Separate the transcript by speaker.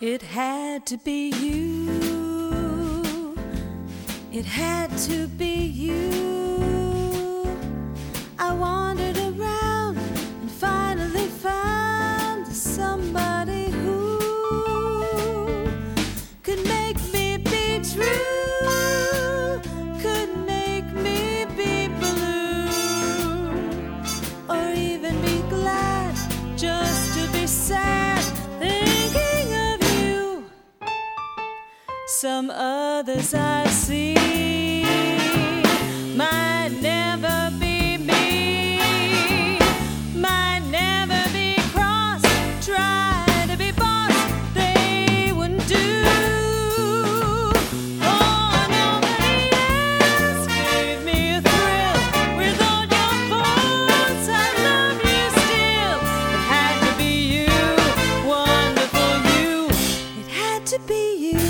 Speaker 1: It had to be you. It had to be you. I wandered around and finally found somebody who could make me be true, could make me be blue, or even be glad just to be sad thinking of you. Some others I see might never be me, might never be cross, try to be boss, they wouldn't do. Oh, nobody else gave me a thrill. With all your faults, I love you still. It had to be you, wonderful you. It had to be you.